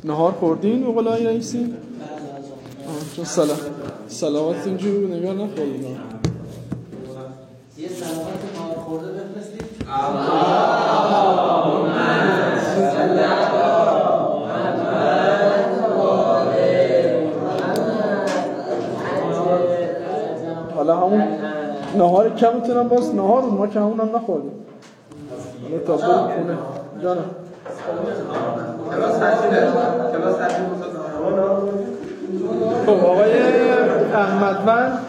نهار خوردین به قول آقای رئیسی؟ چون صلوات اینجوری بود نگاه نخوردین. یه صلوات نهار خورده بفرستید. حالا همون نهار کم میتونم باز نهار ما که همون هم نخوردیم. حالا تا بریم خونه جانم خب آقای احمدوند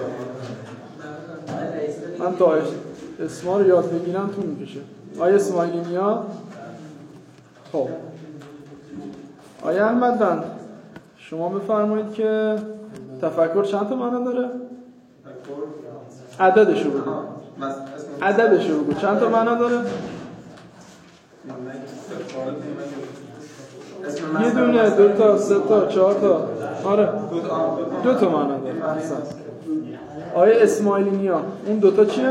من تا اسما رو یاد بگیرم طول میکشه. آقای اسماعیلی میاد. خب آقای احمدوند شما بفرمایید که تفکر چند تا معنی داره؟ عددشو بگو. عددشو بگو چند تا معنی داره؟ یه دونه، دو تا، سه تا، چهار تا. آره دو تا معنی داره. آقای اسماعیلی نیا اون دوتا چیه؟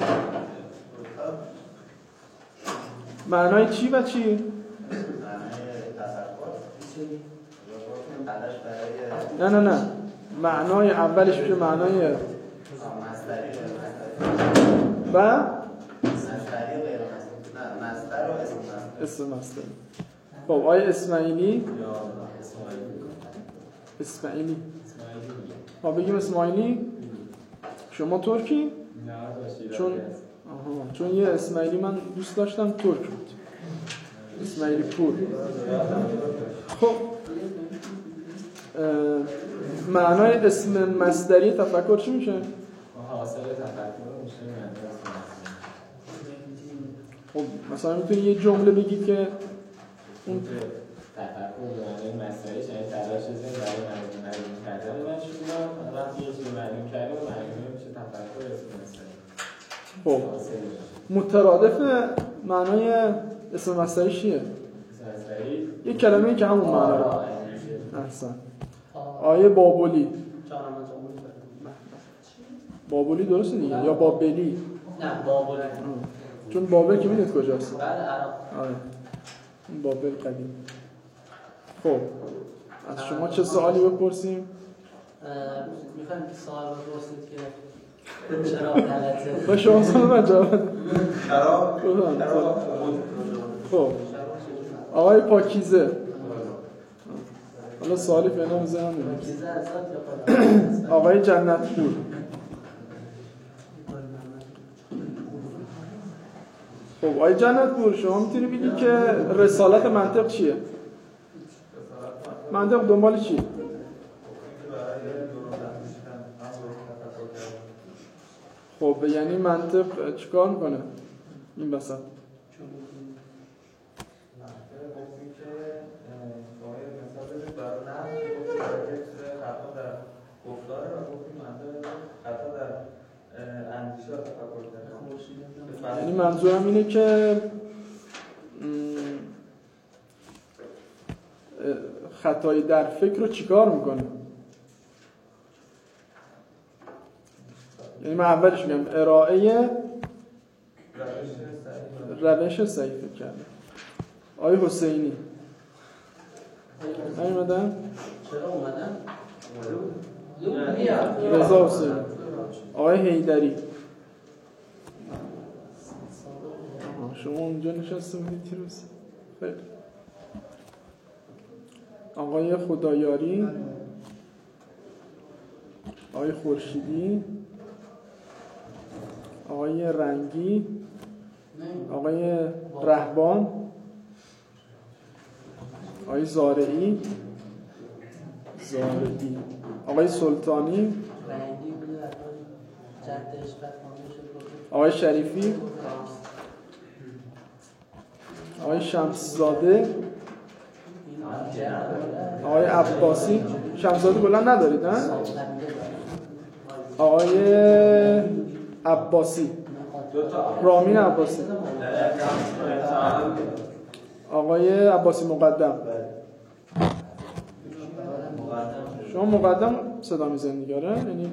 معنای چی و چی؟ نه معنای اولش میشه معنای و اسم مصدر. خب آقای اسماعیلی ما بگیم اسماعیلی شما ترکی؟ چون یه اسماعیلی من دوست داشتم ترک بود اسماعیلی پور. خب معنای اسم مصدری تفکر چی میشه؟ حاصل تفکر میشه. خب مثلا میتونی یه جمله بگید که اون تفکر معنی مصدریش یعنی تلاش زن برای معلوم کردن مشروع وقتی یه چیزی معلوم کرده و معلوم میشه تفکر اسم مصدری. خب مترادف معنای اسم مصدری چیه؟ اسم مصدری یه کلمه‌ای که همون معنا رو احسن. آیه بابلی بابلی درسته دیگه یا بابلی؟ نه بابلی چون بابل که میدونید کجاست؟ بعد عراق. آره این بابل قدیم. خب از شما چه سوالی بپرسیم؟ میخوایم سوال بپرسید که چرا غلطه؟ با شما سوال جواب خب آقای پاکیزه حالا سوالی فعلا بزنم آقای جنتپور خب آقای جنتپور شما میتونی بگید که رسالت منطق چیه؟ منطق دنبال چیه؟ خب یعنی منطق چیکار میکنه این وسط؟ یعنی منظورم اینه که خطایی در فکر رو چیکار میکنه؟ یعنی من اولش میگم ارائه روش صحیح فکر کرده. آقای حسینی نیومدن؟ چرا اومدن؟ رضا حسینی. آقای حیدری شما اونجا نشسته بودید تیروز. خیلی آقای خدایاری، آقای خورشیدی، آقای رنگی، آقای رهبان، آقای زارعی، آقای سلطانی، آقای شریفی، آقای شمسزاده، آقای عباسی. شمسزاده بلند ندارید نه؟ آقای عباسی، رامین عباسی، آقای عباسی مقدم. شما مقدم صدا میزنید دیگه آره؟ یعنی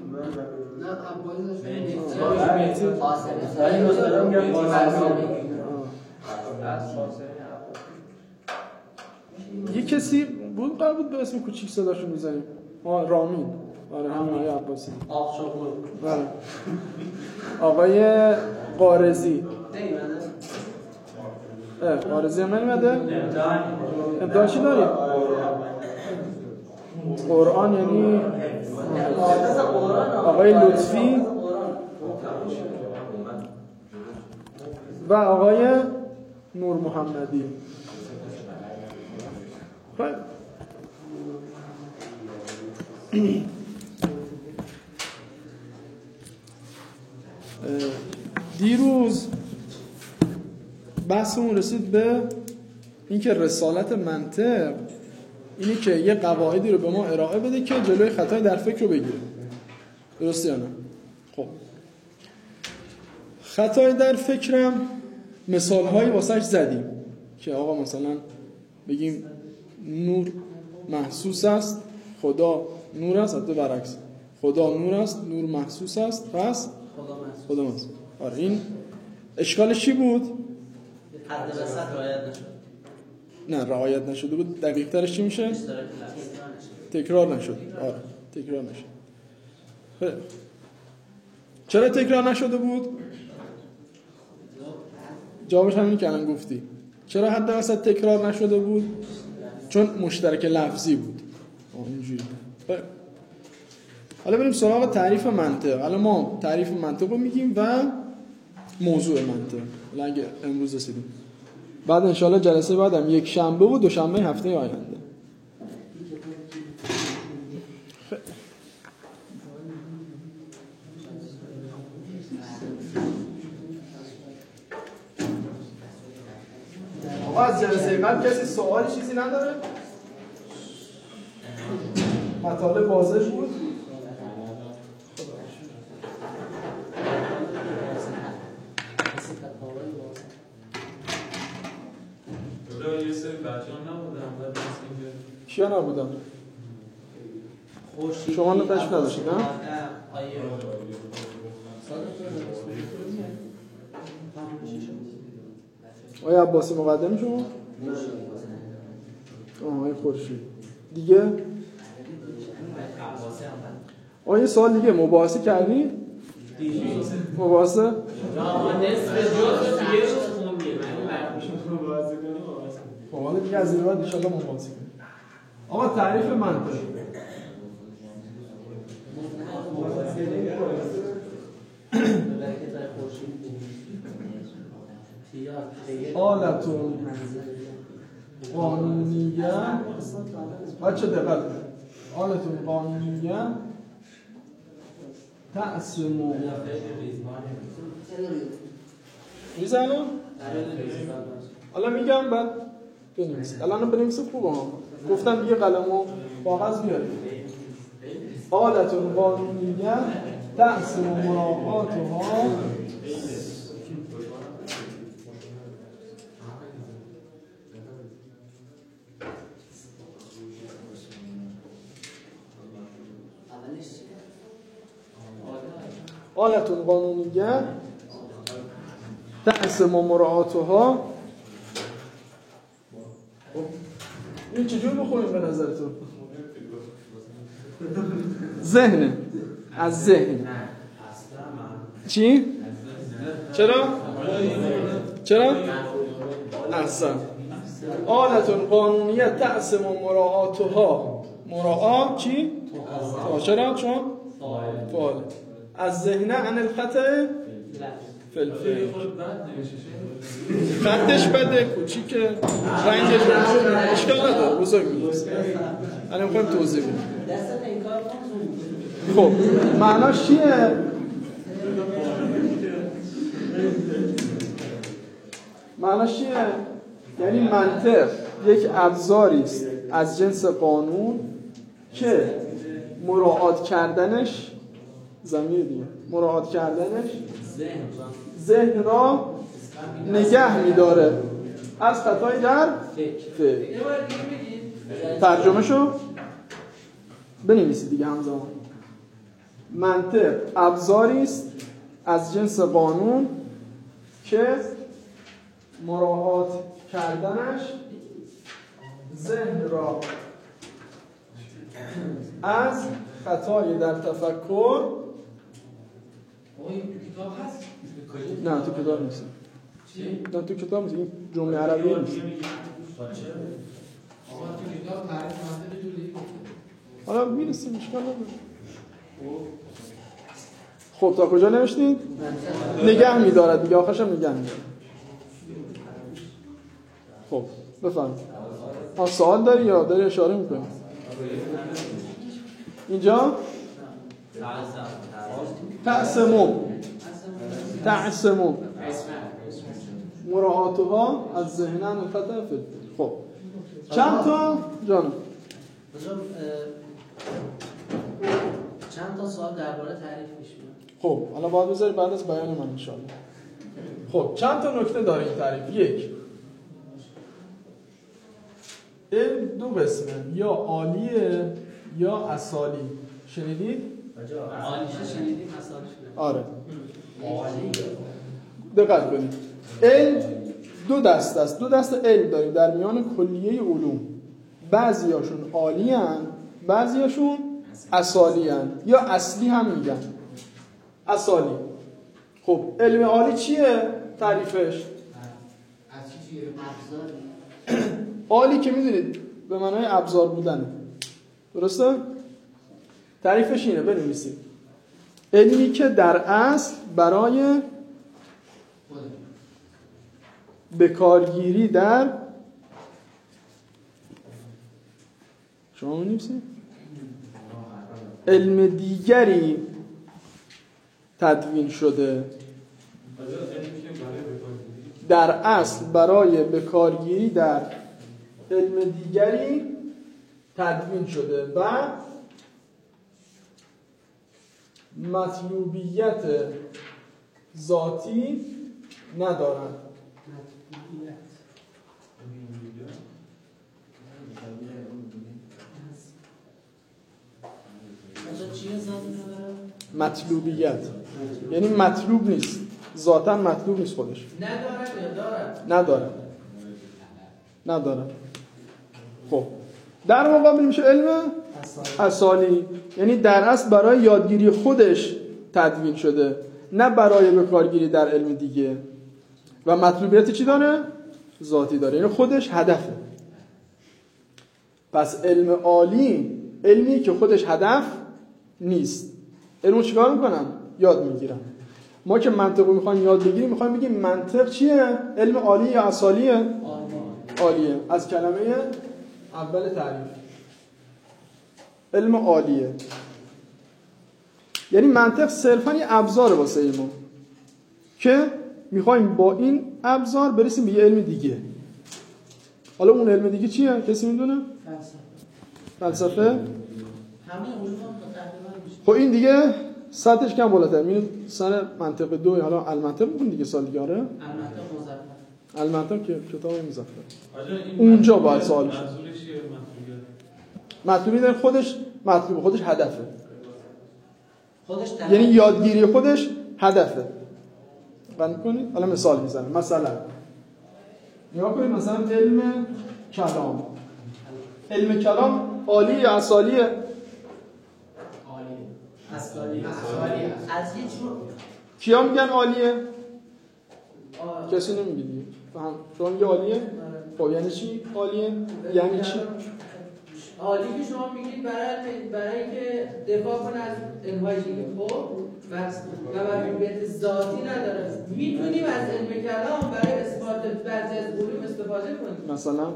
کسی بود قرار بود به اسم کوچیک صداشون میزنیم رامین. آره همین آقای عباسی. آره. آقای قارزی قارزی هم نمیده؟ ابداع چی داریم؟ قرآن یعنی آقای لطفی و آقای نور محمدی. دیروز بحثمون رسید به اینکه رسالت منطق اینه که یه قواعدی رو به ما ارائه بده که جلوی خطای در فکر رو بگیره. درسته یا نه؟ خب خطای در فکرم مثال‌هایی واسش زدیم که آقا مثلا بگیم نور محسوس است، خدا نور است، حتی برعکس خدا نور است، نور محسوس است، پس خدا محسوس. آره این اشکالش چی بود؟ حد وسط رعایت نشد. نه رعایت نشده بود. دقیق ترش چی میشه؟ تکرار نشد. آره تکرار نشد. چرا تکرار نشده بود؟ جوابش همین که الان گفتی. چرا حد وسط تکرار نشده بود؟ چون مشترک لفظی بود. اینجوری. حالا بریم سراغ تعریف منطق. الان ما تعریف منطق رو میگیم و موضوع منطق. حالا اگه امروز رسیدیم. بعد انشالله جلسه بعدم یک شنبه و دوشنبه هفته آینده. از جلسه قبل کسی سوالی چیزی نداره؟ مطالب واضح بود؟ یه سری بچه‌ها نبودن کیا نبودن؟ شما تشریف نداشتید نه؟ آیا عباسی مقدم شما؟ آقای خورشید دیگه؟ آیا سوال دیگه مباحثه کردی؟ مباحثه؟ حالا دیگه از این بعد ان شاءالله مباحثه کنیم. آقا تعریف منطق. آلتون قانونیه بچه دقت آلتون قانونیه تقسیم میزنم حالا میگم بعد بنویسید. الان بنویسید خوبه ها. گفتم دیگه قلم و کاغذ بیارید. آلتون قانونیه تقسیم مراعاتها آلتون قانونیه تقسیم مراعاتها. این چجور بخونیم به نظرتون؟ ذهنه از ذهن چی؟ چرا؟ احسن. آلتون قانونیه تقسیم مراعاتها. مراعات چی؟ چرا؟ چون؟ فعال از ذهنه عن الخطأ فلفل خطش بده کوچیکه رنگش اشکال نداره بزرگ می‌نویسه. الان می‌خوایم توضیح بدیم. خب معناش چیه؟ معناش چیه؟ یعنی منطق یک ابزاری است از جنس قانون که مراعات کردنش ضمیر دیگه مراعات کردنش ذهن را نگه می‌داره از خطای در فعل. ترجمه شو بنویسید دیگه همزمان. منطق ابزاری است از جنس قانون که مراعات کردنش ذهن را از خطای در تفکر نه تو کتاب نیست. نه تو کتاب نیست. این جمله عربی نیست. حالا میرسیم اشکال نداره. خب تا کجا نوشتید؟ نگه می‌دارد دیگه، آخرش هم نگه می‌دارد. خب بفرمایید. سوال داری یا داری اشاره می‌کنی؟ اینجا تعصمو مراعاتها از ذهنن و خطا فکر. خب چند تا جانم چند تا سوال درباره تعریف پیش میاد. خب حالا باید بذاری بعد از بیان من ان شاء الله. خب چند تا نکته داره این تعریف. یک، علم دو قسمه، یا عالیه یا اصالی. شنیدید؟ عالیشه شنیدیم، اصالش نه. آره. دقت کنید. علم دو دسته است. دو دسته علم داریم در میان کلیه علوم. بعضیاشون عالی هستند، بعضیاشون اصالی هستند یا اصلی هم میگن. اصالی. خب علم عالی چیه تعریفش؟ عالی که میدونید به معنای ابزار بودنه. درسته؟ تعریفش اینه، بنویسید. علمی که در اصل برای بکارگیری در شما می‌نویسید؟ علم دیگری تدوین شده. در اصل برای بکارگیری در علم دیگری تدوین شده و مطلوبیت ذاتی ندارد. مطلوبیت یعنی مطلوب نیست، ذاتاً مطلوب نیست خودش. ندارد. خب در مقابل میشه علم اصالی، یعنی در اصل برای یادگیری خودش تدوین شده، نه برای بکارگیری در علم دیگه. و مطلوبیت چی داره؟ ذاتی داره، یعنی خودش هدفه. پس علم عالی علمی که خودش هدف نیست. علمو چیکار میکنم؟ یاد میگیرم. ما که منطقو میخوایم یاد بگیریم میخوایم بگیم منطق چیه؟ علم عالی یا اصالیه؟ عالیه. از کلمه اول تعریف علم عالیه، یعنی منطق صرفا یه ابزاره واسه علم که میخوایم با این ابزار برسیم به یه علم دیگه. حالا اون علم دیگه چیه؟ کسی میدونه؟ فلسفه. همه علوم خب این دیگه سطحش کم بالاتر. میبینید سر منطق 2 حالا المنطق میخونید دیگه سال دیگه. آره المنطق که کتاب مزفر اونجا باید سوال بشه. مطلوبی خودش مطلوب خودش هدفه، یعنی یادگیری خودش هدفه. بند کنید. حالا مثال میزنم. مثلا نگاه کنید، مثلا علم کلام. علم کلام عالی یا اصالیه؟ اصالیه. از هیچ رو کیا میگن عالیه؟ کسی نمیگه دیگه. فهم شما میگه عالیه؟ خب یعنی چی عالیه؟ یعنی چی؟ عالی که شما میگید برای اینکه دفاع کنه از علم‌های دیگه. خب و مطلوبیت ذاتی نداره. میتونیم از علم کلام برای اثبات بعضی از علوم استفاده کنیم. مثلا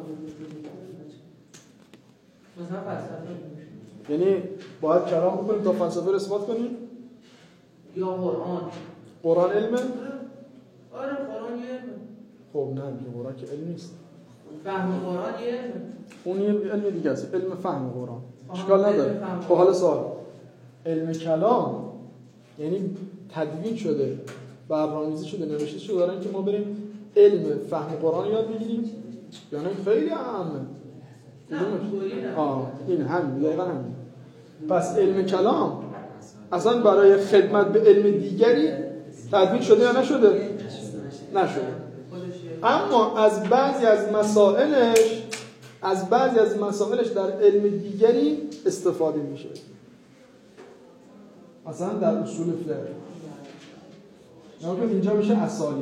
فلسفه. یعنی باید کلام بکنیم تا فلسفه رو اثبات کنیم؟ یا قرآن علمه؟ آره قرآن یه علمه. خب نه دیگه قرآن که علم نیست. فهم قرآن یه علمه. اون یه علم دیگه است، علم فهم قرآن. اشکال نداره. خب حالا سوال، علم کلام یعنی تدوین شده، برنامه‌ریزی شده، نوشته شده برای اینکه ما بریم علم فهم قرآن یاد بگیریم؟ یعنی خیلی اهمه. این همین دقیقاً همین. پس علم کلام اصلا برای خدمت به علم دیگری تدوین شده یا نشده؟ نشده. اما از بعضی از مسائلش از بعضی از مسائلش در علم دیگری استفاده میشه. مثلا در اصول فقه اینجا میشه اسالی.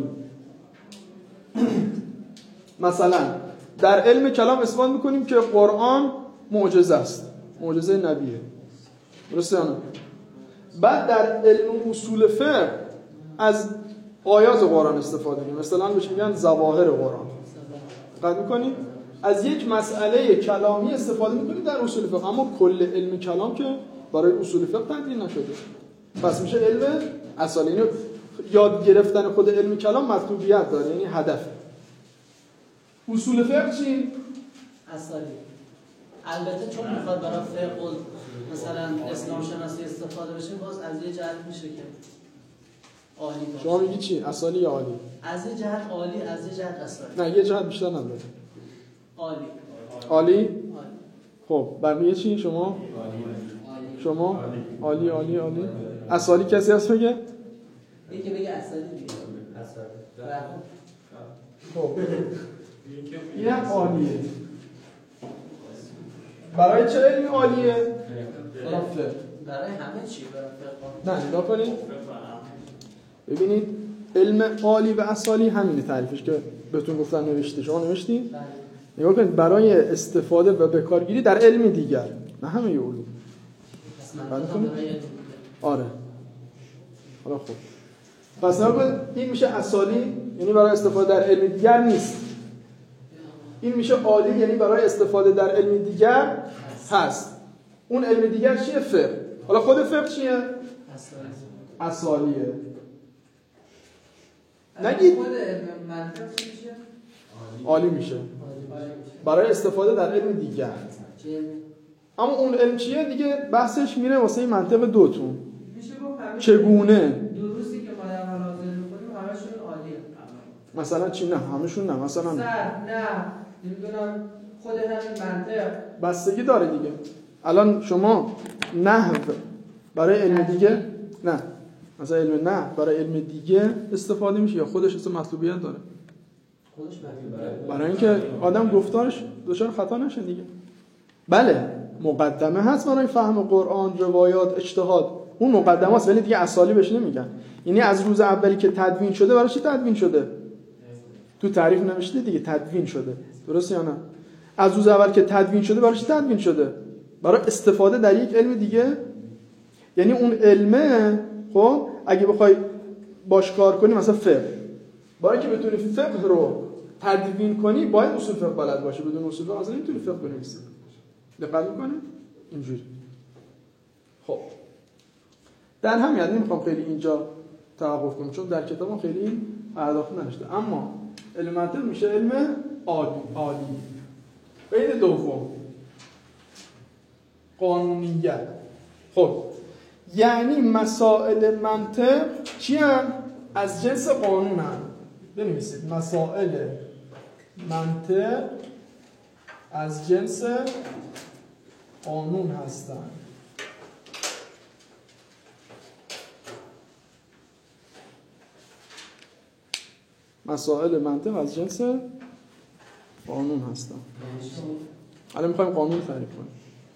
مثلا در علم کلام استفاده میکنیم که قرآن معجزه است، معجزه نبیه، درسته یا نه؟ بعد در علم اصول فقه از آیات قرآن استفاده میکنیم، مثلا بهش میگن ظواهر قرآن. دقت میکنیم از یک مسئله کلامی استفاده میکنیم در اصول فقه، اما کل علم کلام که برای اصول فقه تدوین نشده، پس میشه علم اصالی. یعنی یاد گرفتن خود علم کلام مطلوبیت داره، یعنی هدفه. اصول فقه چی؟ اصالی. البته چون میخواد برای فقه و مثلا اسلام شناسی استفاده بشه، باز از یه جهت میشه که عالی باشه. شما میگی چی؟ اصالی یا عالی؟ از یه جهت عالی، از یه جهت اصالی. نه، یه جهت بیشتر نداره. عالی. عالی؟ خب بقیه چی؟ شما؟ شما؟ عالی عالی عالی. اصالی کسی هست بگه؟ یکی بگه اصالی دیگه. اصالی. خب این هم عالیه. برای چه علمی عالیه؟ برای همه چی، برای نه نگاه کنید ببینید علم عالی و اصالی همینه تعریفش که بهتون گفتم نوشته. شما نوشتی؟ نگاه کنید برای استفاده و بکارگیری در علم دیگر، نه همه علوم. آره. حالا خب پس نگاه کنید این میشه اصالی، یعنی برای استفاده در علم دیگر نیست. این میشه عالی، یعنی برای استفاده در علم دیگر هست. اون علم دیگر چیه؟ فقه. حالا خود فقه چیه؟ اصالیه. نگید خود علم منطق میشه عالی میشه برای استفاده در علم دیگر. اما اون علم چیه دیگه؟ بحثش میره واسه این منطق دوتون. میشه گفت چگونه دروسی که ما در حاضر میکنیم همشون عالیه. مثلا چی؟ نه همشون نه. مثلا نه نمیدونم خود همین منطق بستگی داره دیگه. الان شما نحو برای علم دیگه نه، مثلا علم نحو برای علم دیگه استفاده میشه یا خودش اصلا مطلوبیت داره؟ خودش مطلوبیت. برای اینکه آدم گفتارش دچار خطا نشه دیگه. بله مقدمه هست برای فهم قرآن، روایات، اجتهاد، اون مقدمه هست، ولی دیگه اصالی بهش نمیگن. یعنی از روز اولی که تدوین شده برای چی تدوین شده؟ تو تعریف نوشته دیگه تدوین شده، درسته یا نه؟ از روز اول که تدوین شده برای چی تدوین شده؟ برای استفاده در یک علم دیگه. یعنی اون علمه خب اگه بخوای باش کار کنی، مثلا فقه، برای که بتونی فقه رو تدوین کنی باید اصول فقه بلد باشی. بدون اصول فقه اصلا نمیتونی فقه بنویسی. دقت می‌کنی؟ اینجوری. خب در همین حد نمیخوام خیلی اینجا توقف کنم چون در کتابم خیلی پرداخته نشده. اما علم منطق میشه علم عالی. قید دوم قانونیت. خب یعنی مسائل منطق چی هم؟ از جنس قانون هم. بنویسید مسائل منطق از جنس قانون هستند. مسائل منطق از جنس قانون هستند. الان میخوایم قانون تعریف کنیم.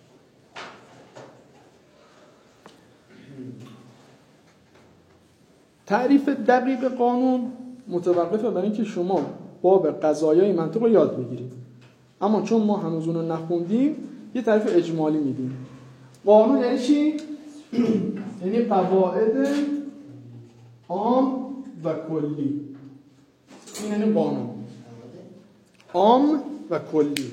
تعریف دقیق قانون متوقفه بر اینکه شما باب قضایای منطق رو یاد بگیرید. اما چون ما هنوز اون رو نخوندیم یه تعریف اجمالی میدیم. قانون یعنی چی؟ یعنی قواعد عام و کلی. این یعنی قانون عام و کلی.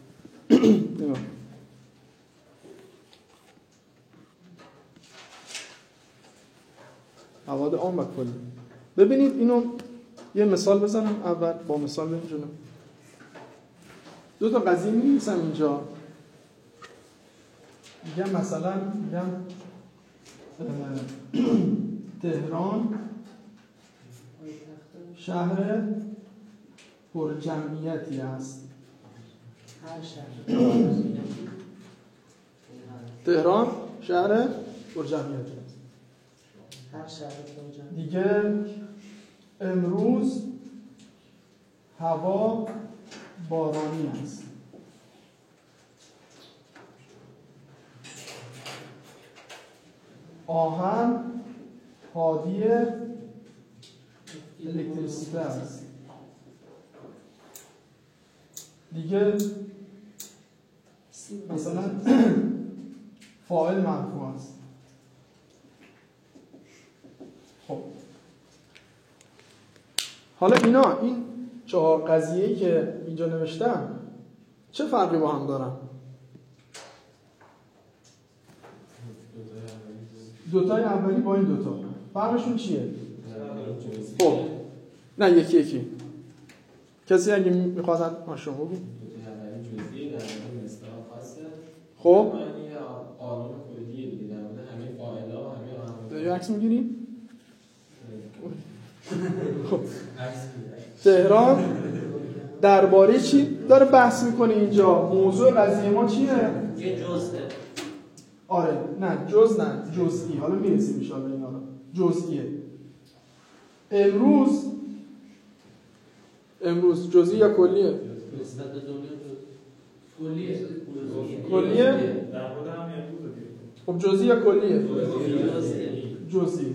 قواعد عام و کلی. ببینید اینو یه مثال بزنم اول، با مثال بریم جلو. دو تا قضیه می‌نویسم اینجا. میگم مثلا تهران شهر پر جمعیتی است. هر شهر تهران شهر پر جمعیتی است. هر شهر پر جمعیتی. دیگه امروز هوا بارانی است. آهن هادی الکتریسیته است. دیگه مثلا فاعل مرفوع است. خب حالا این 4 قضیه‌ای که اینجا نوشتم چه فرقی با هم دارن؟ دوتای اولی با این دوتا فرقشون چیه؟ خب نه یکی کسی اگه میخواستن شما بگو. خب عکس میگیری؟ خب تهران درباره چی داره بحث میکنه اینجا؟ موضوع قضیه ما چیه؟ یه جزءه. آره نه جز نه جزئی. حالا میرسیم ان شاء الله اینا رو. جزئیه. امروز جزئی یا کلیه؟ نسبت به دنیا کلیه؟ در خود هم امروز دیگه. خب جزئی یا کلیه؟ جزئی.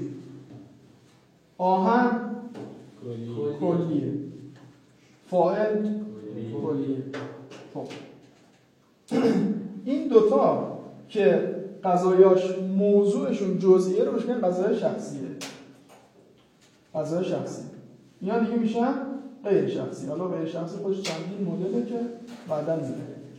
آهن کلیه. فاعل کلیه. خب این دوتا که قضایاش موضوعشون جزئیه رو بهش میگن قضایای شخصیه. قضایای شخصی. اینا دیگه میشن غیر شخصی. حالا غیر شخصی خودش چندین مدله که بعداً میگم.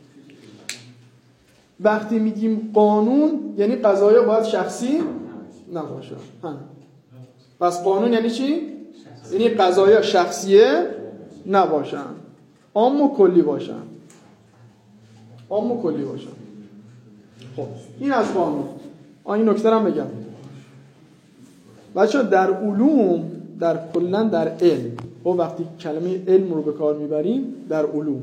وقتی میگیم قانون یعنی قضایا باید شخصی نباشه. پس قانون یعنی چی؟ یعنی قضایا شخصیه نباشن. عام و کلی باشن. عام و کلی باشن. خب این از قانون. این نکته رو هم بگم. بچه‌ها در علوم در کلا در علم و وقتی کلمه علم رو به کار میبریم در علوم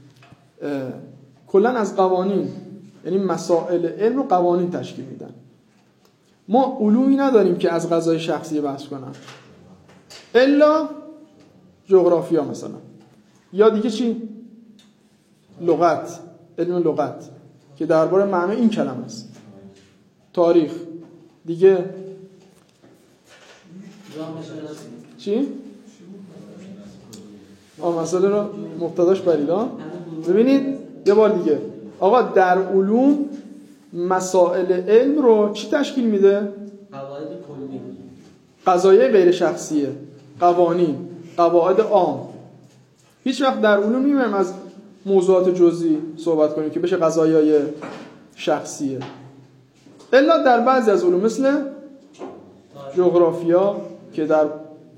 کلا از قوانین یعنی مسائل علم رو قوانین تشکیل میدن. ما علومی نداریم که از قضای شخصی بحث کنن الا جغرافیا مثلا یا دیگه چی؟ لغت، علم لغت که درباره معنی این کلمه است. تاریخ دیگه چی؟ مسئله رو مبتداش بریدان. ببینید یه بار دیگه آقا در علوم مسائل علم رو چی تشکیل میده؟ قواعد کلی، قضایای غیر شخصیه، قوانین، قواعد عام. هیچ وقت در علوم نمی‌ریم از موضوعات جزئی صحبت کنیم که بشه قضایای شخصیه. الا در بعضی از علوم مثل جغرافیا که در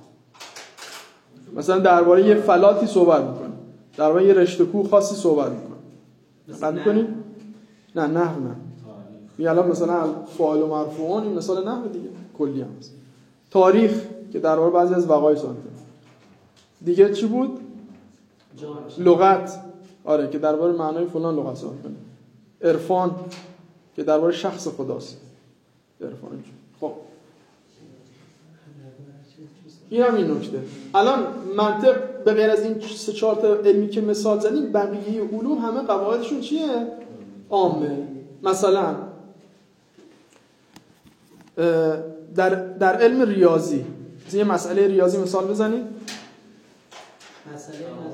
مثلا درباره یه فلاتی صحبت میکنه، درباره یه رشته کوه خاصی صحبت میکنه. دقت می‌کنید؟ نه نحو نه. الان مثلا فاعل و مرفوعون این مثال نحو دیگه کلی هم هست. تاریخ که درباره بعضی از وقایع صحبت میکنه. دیگه چی بود؟ لغت آره که درباره معنای فلان لغت صحبت میکنه. عرفان که درباره شخص خداست. عرفان. خب این هم این نکته. الان منطق به غیر از این 3-4 تا علمی که مثال زدیم بقیه علوم همه قواعدشون چیه؟ عامه. مثلا در علم ریاضی یه مسئله ریاضی مثال بزنید. مسئله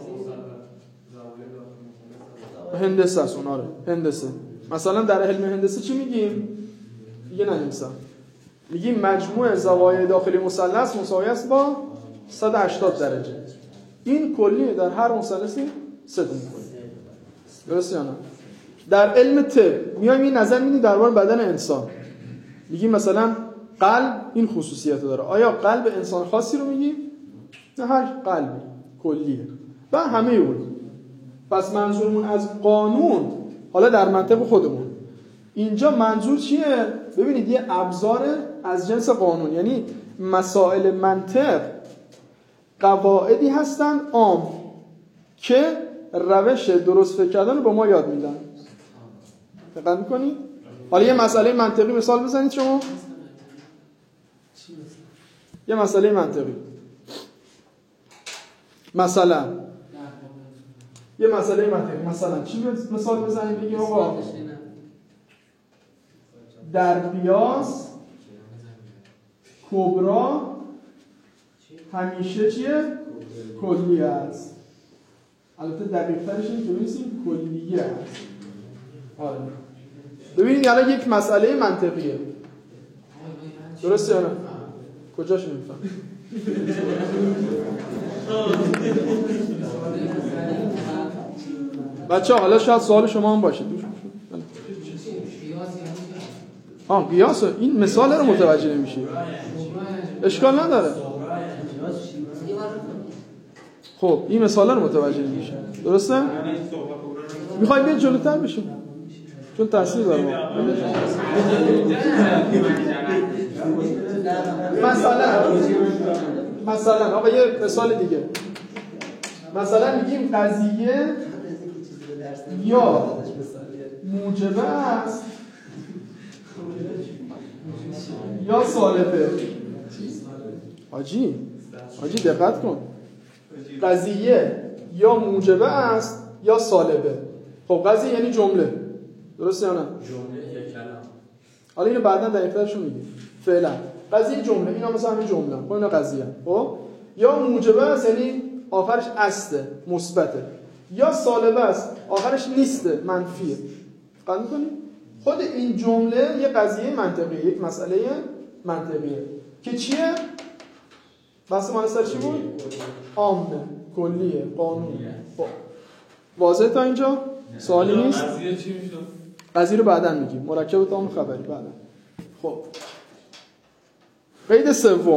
هندسه است اون. آره هندسه. مثلا در علم هندسه چی میگیم؟ دیگه ننویسم. میگیم مجموع زوایای داخلی مثلث مساوی است با 180 درجه. این کلیه در هر مثلثی 3 تا میکنه. درسته یا نه؟ در علم طب میایم این نظر میدیم درباره بدن انسان. میگیم مثلا قلب این خصوصیت داره. آیا قلب انسان خاصی رو میگیم؟ نه هر قلبی کلیه. و همه اون. پس منظورمون از قانون حالا در منطق خودمون اینجا منظور چیه؟ ببینید یه ابزار از جنس قانون یعنی مسائل منطق قواعدی هستن عام که روش درست فکر کردن رو به ما یاد میدن. دقت می‌کنید؟ حالا یه مسئله منطقی مثال بزنید شما. یه مسئله منطقی مثلا یه مسئله منطقی مثلا چی مثال بزنید؟ بگیم آقا در قیاس کبرا همیشه چیه؟ کلی است. البته دقیق ترش اینه که ببینیم کلیه است. آره. ببینید الان یک مسئله منطقیه. درسته یا نه؟ کجاش نمیفهم؟ بچه حالا شاید سوال شما هم باشه. قیاس این مثال رو متوجه نمیشه. اشکال نداره. خب این مثال رو متوجه نمیشه. درسته؟ میخوای بیاید جلوتر بشیم چون تاثیر داره ما. مثلا آقا یه مثال دیگه. مثلا میگیم قضیه یا موجبه است یا سالبه. حاجی دقت کن. قضیه یا موجبه است یا سالبه. خب قضیه یعنی جمله. درسته یا نه؟ جمله یا کلام. حالا اینو بعداً دقیق‌ترشو میگیم. فعلا قضیه جمله، اینا مثلا همین جمله. خب اینا قضیه. خب یا موجبه است یعنی آخرش استه، مثبته. یا سالبه است، آخرش نیسته، منفیه. قبول می‌کنی؟ خود این جمله یه قضیه منطقیه، یک مسئله منطقیه. که چیه؟ بحث ما سر چی بود؟ عامه، کلیه، قانونیه. خب واضحه تا اینجا؟ سوالی نیست؟ قضیه چی میشه؟ قضیه رو بعداً میگیم. مرکب تام خبری بعداً. خب قید سوم.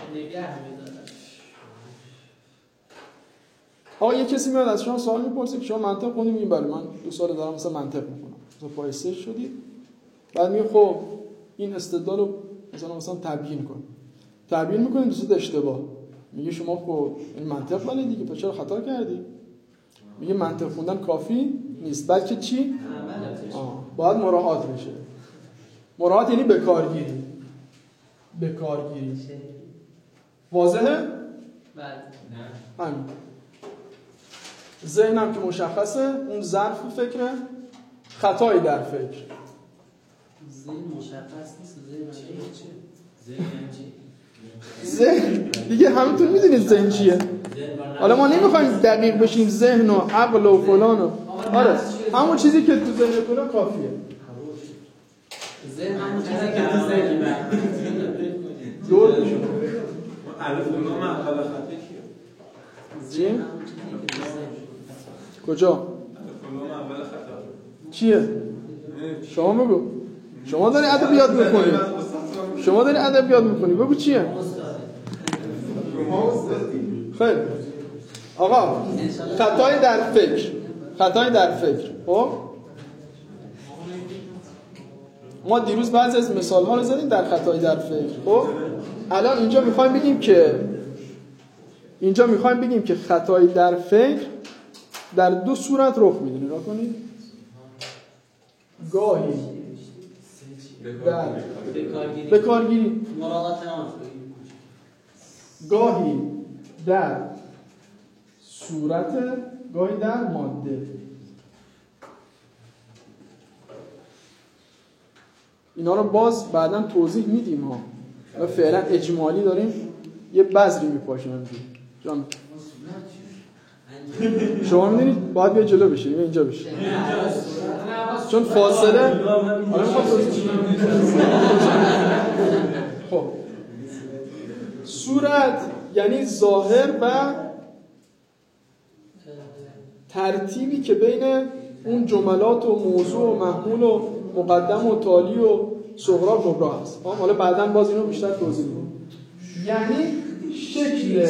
آقا یه کسی میاد از شما سوال میپرسه که شما منطق خوندید، میگین بله من 2 سال دارم مثلا منطق میخونم. مثلا پای 3 شدید. بعد میگه خب این استدلال رو مثلا تبیین کن. تبیین میکنید دوست اشتباه. میگه شما خب این منطق بله دیگه، پس چرا خطا کردی؟ میگه منطق خوندن کافی نیست، بلکه چی؟ باید مراعات بشه. مراعات یعنی بکارگیری. واضحه؟ بله. همین. ذهنم که مشخصه، اون ظرف فکره، خطایی در فکر. ذهن مشخص نیست. ذهن دیگه همتون میدونید ذهن چیه. حالا ما نمیخوایم دقیق بشیم ذهن و عقل و فلان و آره همون چیزی که تو ذهن کنه کافیه. ذهن همون چیزی که تو ذهن دور بشیم. الف ما اول خطه کیه؟ چی؟ کجا؟ الف ما اول خطه چیه؟ شما بگو. شما داری ادبیات میکنی. بگو چیه؟ خیلی. آقا خطای در فکر. خب ما دیروز بعضی از مثال ها رو زدیم در خطای در فکر. خب الان اینجا میخوایم بگیم که خطای در فکر در 2 صورت رخ میده. نگاه کنید. گاهی در بکارگیری گاهی در صورت، گاهی در ماده. اینا رو باز بعداً توضیح میدیم ها. و فعلا اجمالی داریم یه بذری میپاشیم اینجوری. جان شما میدونید باید بیا جلو بشیم اینجا بشه. چون فاصله خب صورت یعنی ظاهر و ترتیبی که بین اون جملات و موضوع و محمول و مقدم و تالی و صغرا و کبرا هست. حالا بعداً باز اینو بیشتر توضیح میدم. یعنی شکل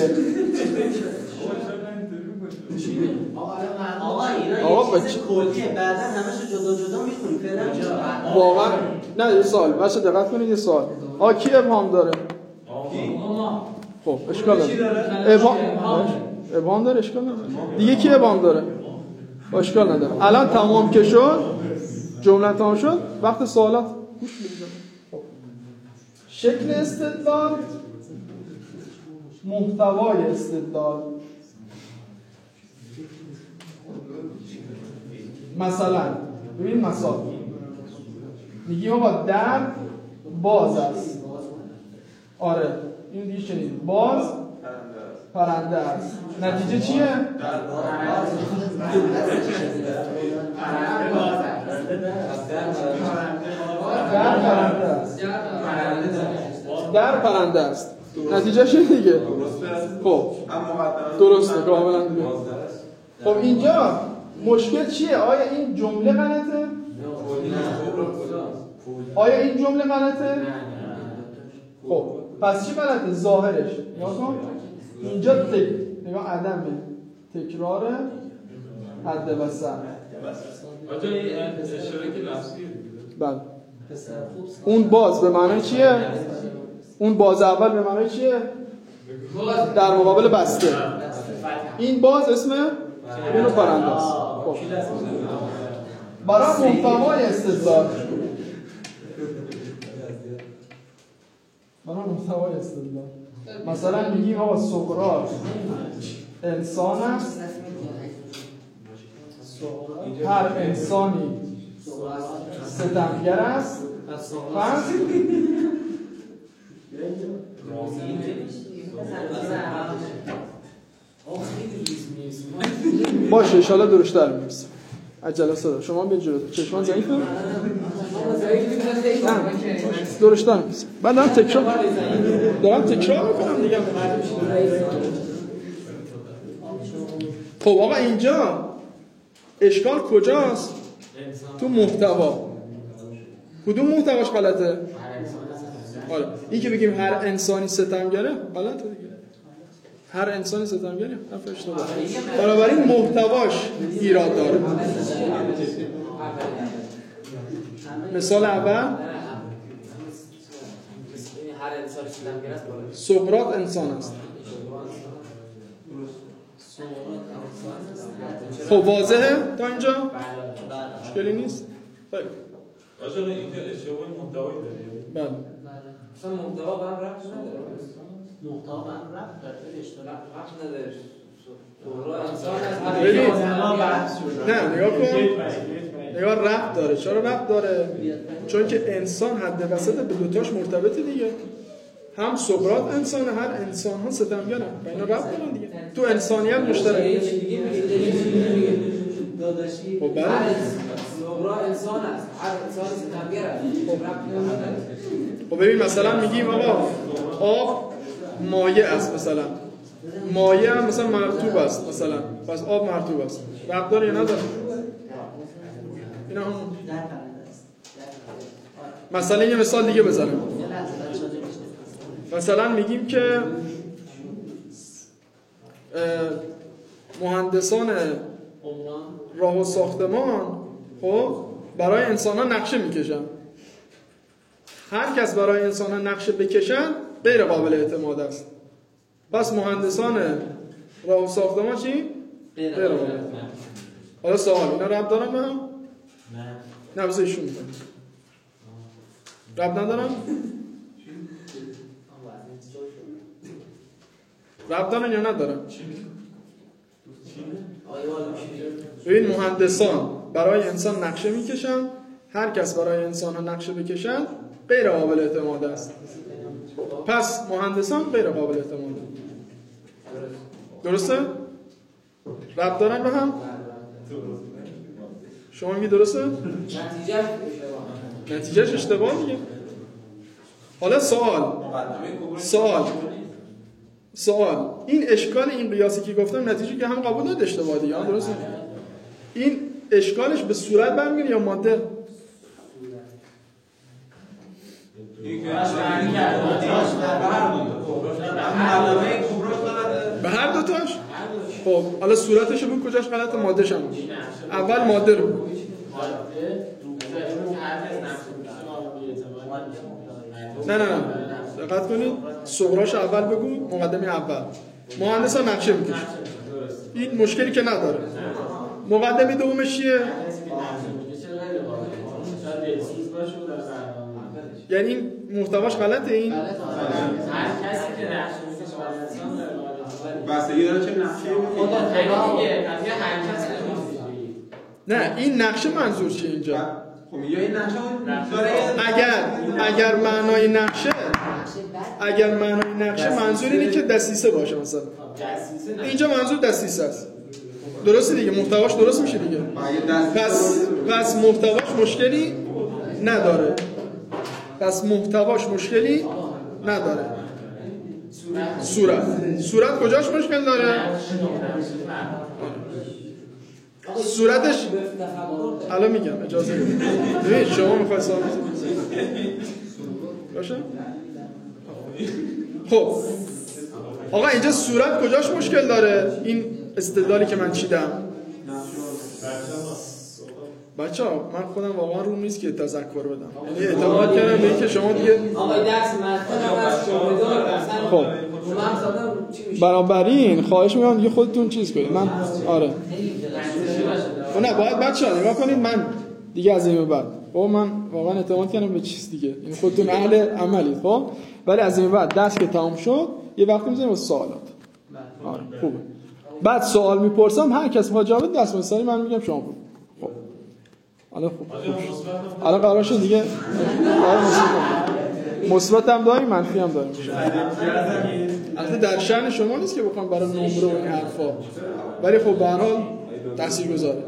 آقا بچه کلیه بعدا همش جدا میخونیم فعلا. واقعا نه. یه سوال بچه دقت کنید. یه سوال آقا کی ابهام داره؟ خب اشکال نداره. ابهام داره اشکال نداره. دیگه کی ابهام داره؟ اشکال نداره. الان تمام که شد، جمله تمام شد، وقت سوالات گوش بدید. شکل استدلال، محتوای استدلال. مثلا ببین مثال میگیم آقا در باز است. آره این دیگه شنید. باز پرنده است. نتیجه چیه؟ در پرنده است. نتیجه چیه دیگه؟ خب درسته کاملا دیگه. خب اینجا مشکل چیه؟ آیا این جمله غلطه؟ آیا این جمله غلطه؟ خب پس چی غلطه؟ ظاهرش. نگاه کن اینجا نگاه عدم تکرار حد وسط. آجا این اشتراک لفظی. بله. اون باز به معنی چیه؟ اون باز اول به معنی چیه؟ در مقابل بسته. این باز اسم اینو پرنده است. خب برای محتوای استدلال مثلا میگیم آقا سقراط انسان است، هر انسانی ستمگر است. پس باشه انشاءالله درشتر میرسیم. عجله صدا شما به جلو چشمان ضعیفه؟ نه درشتر میرسیم. من دارم تکرار میکنم دیگه. خب آقا اینجا اشکال کجاست؟ تو محتوا. کدوم محتواش غلطه؟ حالا این که بگیم هر انسانی ستمگره غلطه دیگه. هر انسانی ستمگره حرف اشتباهه. بنابراین محتواش ایراد داره. مثال اول سقراط انسان است. خب واضحه تا اینجا؟ مشکلی نیست؟ خیلی آجا اینجا اشتباه محتوایی داریم. بله. مثلا محتوا به هم ربط نداره. محتوا به هم ربط داره، اشتراک ربط نداره. انسان نه نگاه کن. نگاه ربط داره. چرا ربط داره؟ چون که انسان حد وسط به دوتاش مرتبطه دیگه. هم سقراط انسانه، هر انسان ها ستمگرن. و اینا ربط دارن دیگه. تو انسانیت مشترک. داداشی خب بله. سقراط انسان است، هر انسان ستمگر است. خب ببین مثلا میگیم آقا آب مایع است، مثلا مایع هم مثلا مرطوب است مثلا، پس آب مرطوب است. ربط داره یا نداره؟ اینا هم مثلا یه مثال دیگه بزنم. مثلا میگیم که مهندسان راه و ساختمان خب برای انسان ها نقشه میکشن. هر کس برای انسان ها نقشه بکشن غیر قابل اعتماد است. پس مهندسان راه و ساختمان چی؟ غیر قابل اعتماد. حالا سوال اینا ربط دارن به هم؟ نه بذار ایشون میگن ربط ندارن؟ ربط دارن یا ندارن؟ ببین مهندسان برای انسان نقشه میکشن، هر کس برای انسان ها نقشه بکشن غیر قابل اعتماد است. پس مهندسان غیر قابل اعتماد. درسته؟ ربط دارن به هم؟ شما میگی درسته؟ نتیجهش اشتباه دیگه. حالا سوال این اشکال این قیاسی که گفتم نتیجه که هم قبول داد اشتباه دیگه. درسته؟ این اشکالش به صورت برمیگرده یا ماده؟ به هر دوتاش؟ خب حالا صورتشو بگو کجاش غلطه، مادهش هم اول ماده رو بگو. نه دقت کنید، صغراش اول بگو، مقدمه اول. مهندس ها نقشه میکشه، این مشکلی که نداره. مقدمه دومش چیه؟ یعنی این محتواش غلطه. این هر کسی که نقشه میکشه بستگی داره چه نقشه نه این نقشه منظور چیه اینجا؟ خب یا این نقشه داره اگر معنای نقشه اگر معنای نقشه منظور اینه که دسیسه باشه مثلا دستیسه نه. اینجا منظور دسیسه است. درسته دیگه، محتواش درست میشه دیگه. پس محتواش مشکلی نداره. نداره. صورت کجاش مشکل داره؟ صورتش الان میگم، اجازه بدید. شما میخواید سوال باشه؟ خب آقا اینجا صورت کجاش مشکل داره؟ این استدلالی که من چیدم بچه‌ها من خودم واقعا روم نیست که تذکر بدم، یعنی اعتماد کردم به اینکه شما دیگه آقا درس خب بنابراین خواهش میکنم دیگه خودتون چیز کنید. من آره نه باید بچه‌ها نگاه کنید، من دیگه از این به بعد من واقعا اعتماد کردم به چیز دیگه، یعنی خودتون اهل عملید خب، ولی از این به بعد درس که تمام شد یه وقتی میذاریم واسه سوالات. آره خوبه. بعد سوال میپرسم، هر کس با جواب دست مثالی من میگم شما بگو. خب حالا خوب الان قرار شد دیگه مثبت هم داریم منفی هم داریم. البته در شأن شما نیست که بخوام برای نمره و این حرفا، ولی خب به هر حال تاثیرگذاره.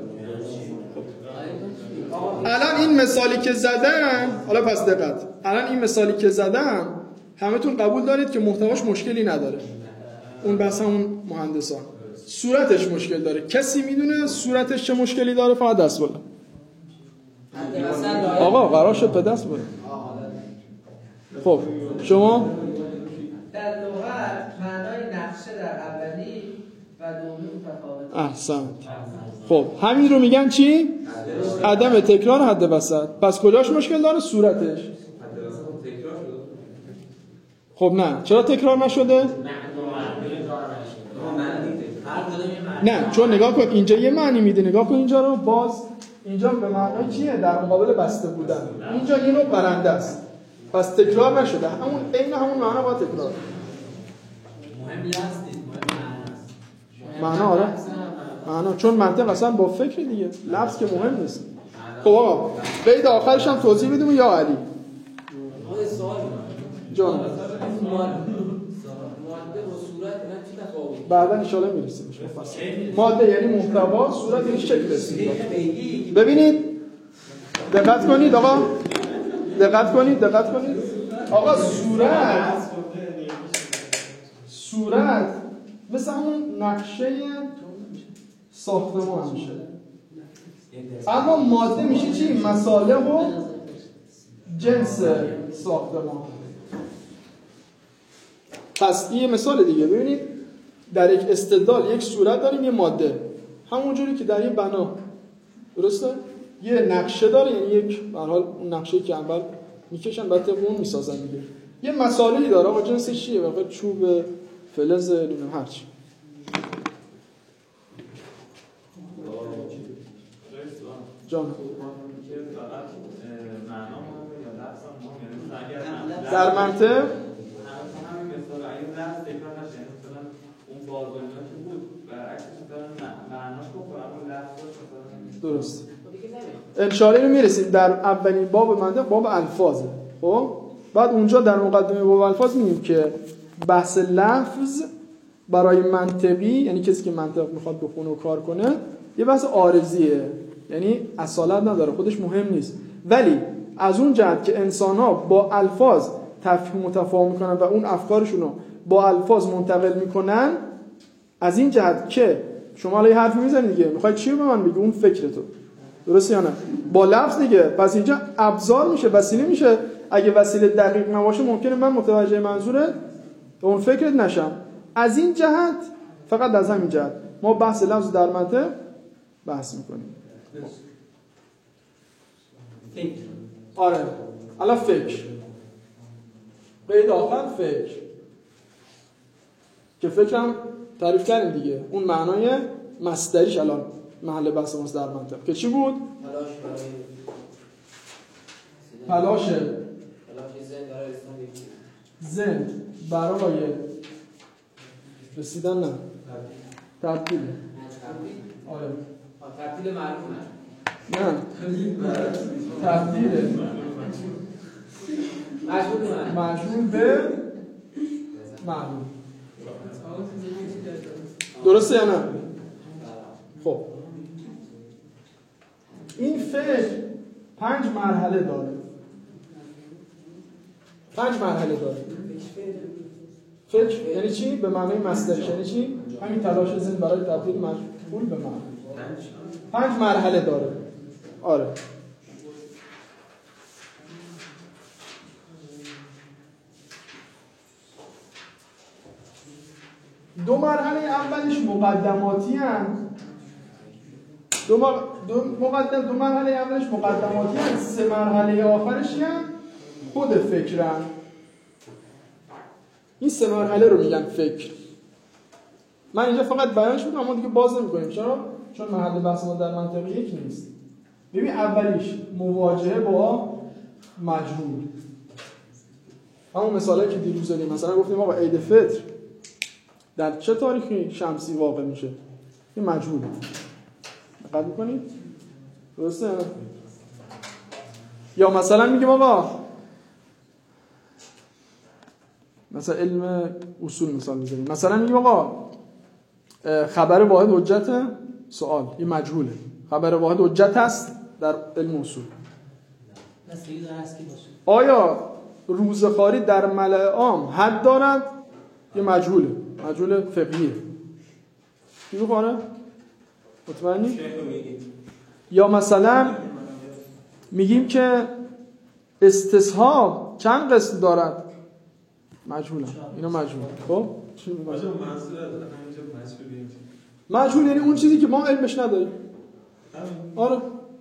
الان این مثالی که زدم، حالا پس دقت، الان این مثالی که زدم همتون قبول دارید که محتواش مشکلی نداره. اون بس همون مهندسان صورتش مشکل داره. کسی میدونه صورتش چه مشکلی داره؟ فقط دست بالا. آقا قرار شد به دست بالا. خب شما در لغت معنای نقشه در اولی و دومی متفاوته. احسنت. خب همین رو میگن چی؟ عدم تکرار حد وسط. پس کجاش مشکل داره؟ صورتش. خب نه، چرا تکرار نشده؟ نه چون نگاه کن اینجا یه معنی میده، نگاه کن اینجا رو، باز اینجا به معنای چیه؟ در مقابل بسته بودن. اینجا اینو برنده است، پس تکرار نشده، همون عین همون معنا با تکرار. مهم لفظ نیست، مهم معنا آره معنا، چون منطق اصلا با فکر دیگه، لفظ که مهم نیست. خب آقا قید آخرش هم توضیح بدیم یا علی؟ آقا سوال جان ماده و صورت اینا چی تفاوتی؟ بعدا ان شاء الله میرسیم. ماده یعنی محتوا، صورت یعنی شکل استدلال. ببینید دقت کنید آقا، دقت کنید آقا، صورت مثل همون نقشه ساختمان میشه، اما ماده میشه چی؟ مصالح و جنس ساختمان. پس این مثال دیگه ببینید، در یک استدلال یک صورت داریم، یه ماده، همونجوری که در این بنا درسته یه نقشه داره، یعنی یک به هر حال اون نقشه‌ای که اول میکشن بعد اون میسازن دیگه، یه مصالحی داره. آقا جنسش چیه؟ واقعا چوب، فلز، نمیدونم هر چی. جان در منطق درست انشاءالله رو میرسیم. در اولین باب منطق باب الفاظه. خب بعد اونجا در مقدمه باب الفاظ میگیم که بحث لفظ برای منطقی، یعنی کسی که منطق میخواد بخونه و کار کنه، یه بحث عارضیه، یعنی اصالت نداره، خودش مهم نیست، ولی از اون جهت که انسان‌ها با الفاظ تفهیم و تفاهم میکنن و اون افکارشون رو با الفاظ منتقل میکنن، از این جهت که شما الان یه حرفی میزنید دیگه، میخوای چی رو به من بگی؟ اون فکرتو، درسته یا نه؟ با لفظ دیگه، پس اینجا ابزار میشه، وسیله میشه. اگه وسیله دقیق نباشه ممکنه من متوجه منظور اون فکرت نشم. از این جهت، فقط از همین جهت ما بحث لفظ در منطق بحث میکنیم. فکر. آره الان فکر، قید آخر فکر، که فکرم تعریف کردیم دیگه، اون معنای مصدریش الان محل بحث ماست در منطق که چی بود؟ تلاش ذهن برای رسیدن نه تبدیل. آره تبدیل معروف نه تبدیل مجهول به معلوم. درسته یا نه؟ خب این فعل 5 مرحله داره. 5 مرحله داره. فکر یعنی چی؟ به معنای مصدرش یعنی چی؟ همین تلاش ذهن برای تبدیل مجهول به معلوم. 5 مرحله داره. آره. دو مرحله اولش مقدماتی هستند. دو مرحله اولش مقدماتی هستند. 3 مرحله آخرش هم خود فکرن. این 3 مرحله رو میگن فکر. من اینجا فقط بیانش میکنم، اما دیگه باز نمی‌کنیم. چرا؟ چون محل بحث ما در منطق یک نیست. ببین اولیش مواجهه با مجهول. همون مثالی که دیروز زدیم، مثلا گفتیم آقا عید فطر در چه تاریخی شمسی واقع میشه؟ این مجهوله. دقت می‌کنید؟ درسته؟ یا مثلا میگیم آقا مثلا علم اصول مثال می‌زنیم. مثلا میگیم آقا خبر واحد حجت سوال، این مجهوله. خبر واحد حجت است در علم اصول. آیا روزخواری در ملأ عام حد دارد؟ یه مجهوله، مجهول فقهیه. چی می‌خوره؟ مطمئنی؟ یا مثلا میگیم که استصحاب چند قسم دارد؟ مجهوله. اینا مجهوله. خب چی می‌گم؟ مجهول یعنی اون چیزی که ما علمش نداریم. آره.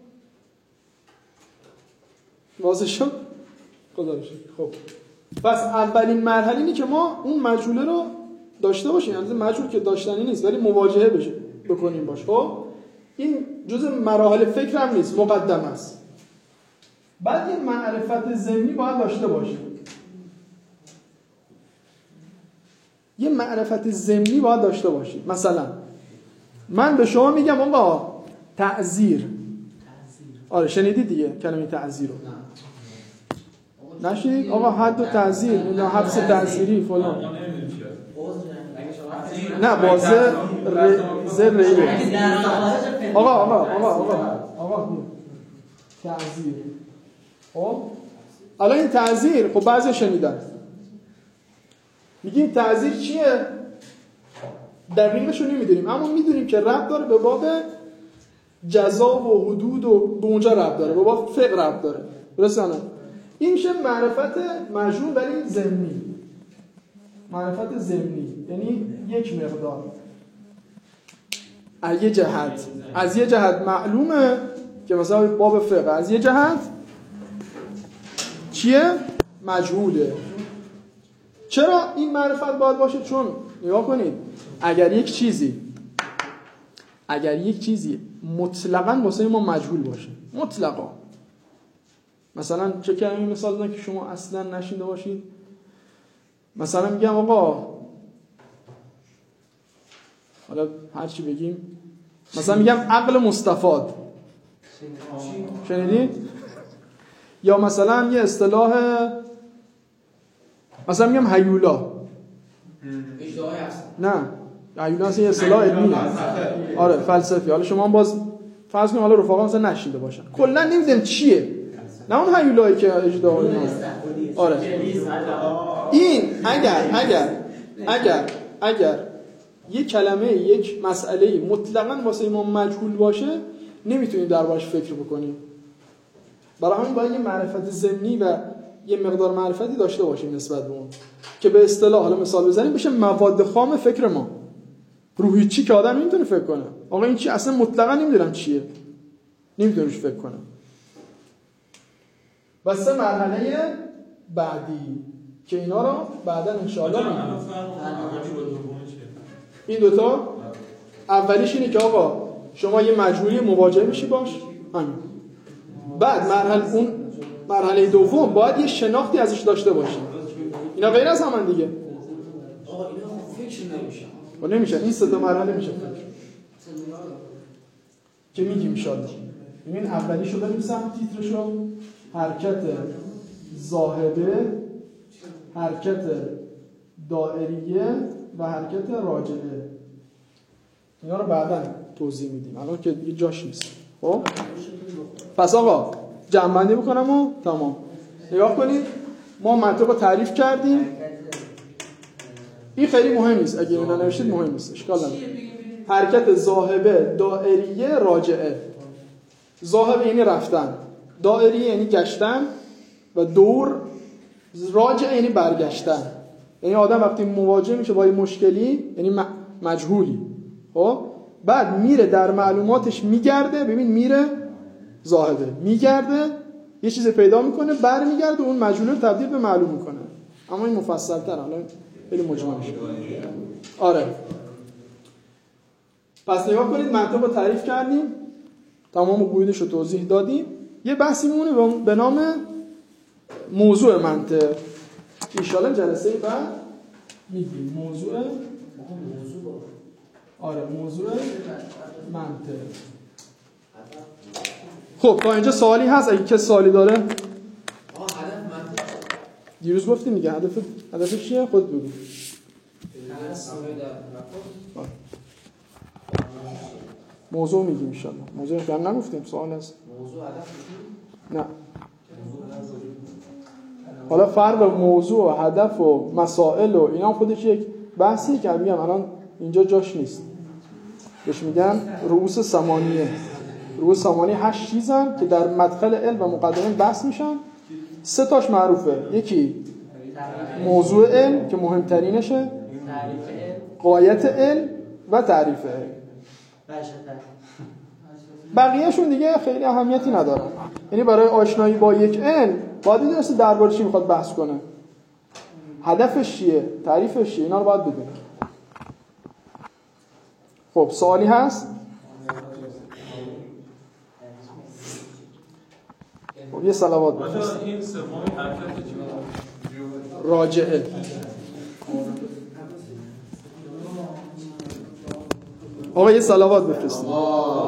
واضح شد؟ خدا رو شکر. خب پس اولین مرحله اینه که ما اون مجهوله رو داشته باشیم. یعنی مجهول که داشتنی نیست ولی مواجهه بکنیم باش. خب این جزء مراحل فکر هم نیست، مقدم است. بعد یه معرفت ضمنی باید داشته باشیم. یه معرفت ضمنی باید داشته باشیم. مثلا من به شما میگم آقا تعزیر. آره شنیدید دیگه کلمه تعزیر رو؟ نشنید؟ آقا حد و تعزیر، حبس تعزیری فلان. نه بازه ریبه. آقا تعزیر. خب الان این تعزیر خب بعضی شنیدن. میگیم تعزیر چیه؟ دقیقش رو نمیدونیم، اما میدونیم که ربط داره به باب جزا و حدود و به اونجا ربط داره، به باب فقه ربط داره. درسته نه؟ این میشه معرفت مجهول ولی ضمنی. معرفت ضمنی یعنی یک مقدار از یه جهت معلومه که مثلا باب فقه، از یه جهت چیه؟ مجهوله. چرا این معرفت باید باشه؟ چون نگاه کنید اگر یک چیزی مطلقاً واسه ما مجهول باشه، مطلقاً، مثلا چه کلمه‌ای مثال بزنم که شما اصلا نشینده باشید. مثلا میگم آقا حالا هر چی بگیم، مثلا میگم عقل مستفاد. شنیدید؟ یا مثلا یه اصطلاح مثلا میگم هیولا. نه هیولا اصلا یه اصطلاح علمیه. آره فلسفی. حالا شما باز فرض کنید حالا رفقا مثلا نشینده باشن، کلا نمیدونم چیه، نه اون هیولایی که اجدا. آره این اگر یک کلمه، یک مسئله مطلقاً واسه ما مجهول باشه نمیتونیم دربارش فکر بکنیم. برای همین باید یه معرفت ضمنی و یه مقدار معرفتی داشته باشیم نسبت به اون که به اصطلاح حالا مثال بزنیم بشه مواد خام فکر ما. روحی چی که آدم نمیتونه فکر کنه. آقا این چی اصلا مطلقاً نمیدونم چیه، نمیتونه روش فکر کنه. و 3 مرحله بعدی که اینا رو بعداً ان شاءالله میگیم. این دوتا اولیش اینه که آقا شما یه مجهولی مواجهه میشی باش، همین. بعد مرحله دوم باید یه شناختی ازش داشته باشی. اینا غیر از هم دیگه. آقا اینا فکر نمیشه. نمیشه. این 3 تا مرحله میشه فکر. که میگیم ان شاءالله. ببین اولیشو بنویسم، تیترشو حرکت ذاهبه، حرکت دائریه و حرکت راجعه. اینا رو بعداً توضیح میدیم، الان که دیگه جاش نیست. خب پس آقا جمع‌بندی بکنم و تمام. نگاه کنید ما منطق رو تعریف کردیم. این خیلی مهم نیست، اگه اینا نوشتید مهم نیست، اشکال نداره. حرکت ذاهبه، دائریه، راجعه. ذاهبه یعنی رفتن، دائریه یعنی گشتن و دور، راجعه یعنی برگشتن. یعنی آدم وقتی مواجه میشه با یه مشکلی یعنی مجهولی، خب بعد میره در معلوماتش میگرده، ببین میره ذاهبه، میگرده یه چیز پیدا میکنه، برمیگرده اون مجهول رو تبدیل به معلوم میکنه. اما این مفصل تر، حالا خیلی مجمل میشه. آره پس نگاه کنید منطق رو تعریف کردیم، تمام قیودش رو توضیح دادیم. یه بحثی میمونه به نام موضوع منطق. ان شاءالله جلسه بعد میگیم موضوع منطق. خب تا اینجا سوالی هست؟ اگه کسی سوالی داره دیروز گفتیم دیگه هدف چیه؟ خود بگو. موضوع میگیم ان شاءالله. موضوع هم نگفتیم، سوال هست. موضوع هدف نه. حالا فرق موضوع و هدف و مسائل و اینا خودش یک بحثی که میگم الان اینجا جاش نیست. بهش میگن رؤوس ثمانیه. رؤوس ثمانیه 8 چیزن که در مدخل علم و مقدمه بحث میشن. 3 تاش معروفه. یکی موضوع علم که مهمترینشه، غایت علم و تعریف علم. بقیه‌شون دیگه خیلی اهمیتی ندارن. یعنی برای آشنایی با یک علم باید بدونید درباره چی میخواد بحث کنه، هدفش چیه، تعریفش چیه، اینا رو باید بدونید. خب سوالی هست؟ خب یه صلوات بفرست. این سومی حرکت چی؟ راجعه. آقا یه صلوات بفرستید.